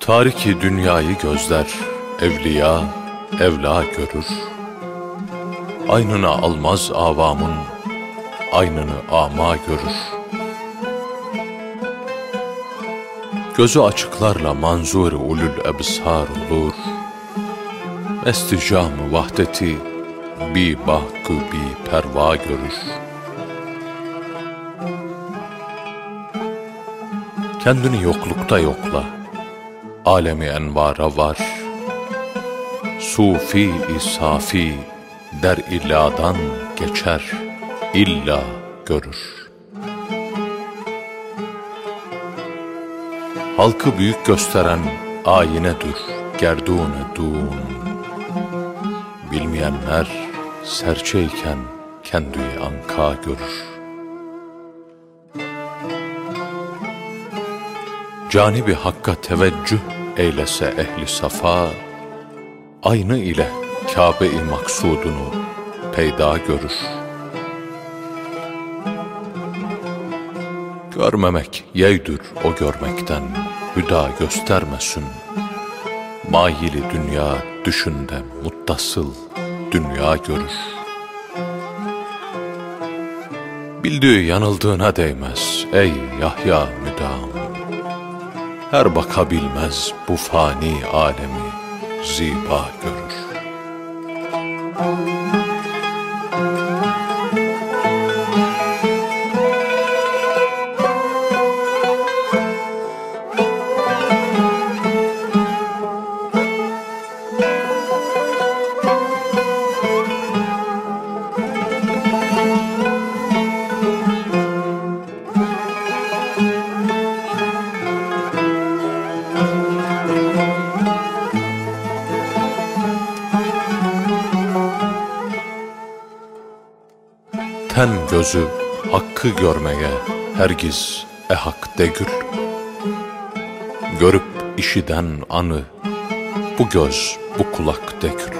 Tariki dünyayı gözler, evliya, evla görür. Aynını almaz avamın, aynını ama görür. Gözü açıklarla manzur-i ulul ebsar olur. Mesti-cam-ı vahdeti, bi bahkı bi perva görür. Kendini yoklukta yokla, alemi envara var. Sufi-i safi, der illadan geçer, illa görür. Halkı büyük gösteren ayinedir, gerdûn-ü dûn. Bilmeyenler serçeyken kendi anka görür. Canibi hakka teveccüh eylese ehli safa, aynı ile Kâbe-i maksudunu peyda görür. Görmemek yeydür o görmekten, hüda göstermesin. Maili dünya düşünde muttasıl dünya görür. Bildiği yanıldığına değmez ey Yahya müdam. Her bakabilmez bu fani alemi ziba görür. Ten gözü hakkı görmeye hergiz ehak degül. Görüp işiden anı bu göz bu kulak degül.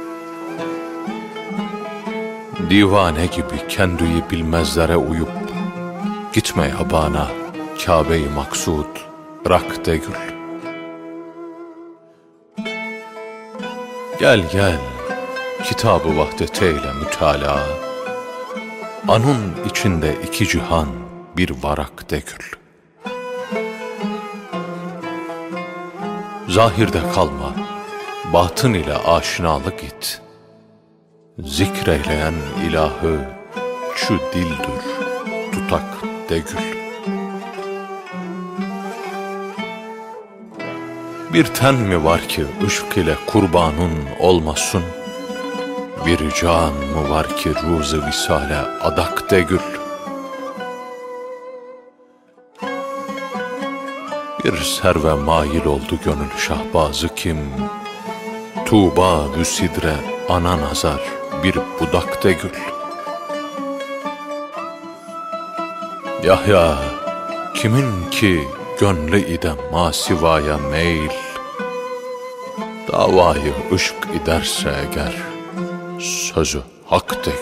Divane gibi kendiyi bilmezlere uyup gitme yabana Kâbe-i maksud bırak degül. Gel gel kitab-ı vahdeteyle mütalaa. Anın içinde iki cihan bir varak degül. Zahirde kalma, batın ile aşinalık it. Zikreyleyen ilahı şu dildir, tutak degül. Bir ten mi var ki ışk ile kurbanın olmasın? Bir can mı var ki ruzu visale adak degül. Bir serve mail oldu gönül şahbazı kim? Tuğba vü sidre ana nazar bir budak degül. Yahya kimin ki gönlü idem masivaya meyl? Davayı ışk iderse eğer sözü hak degül.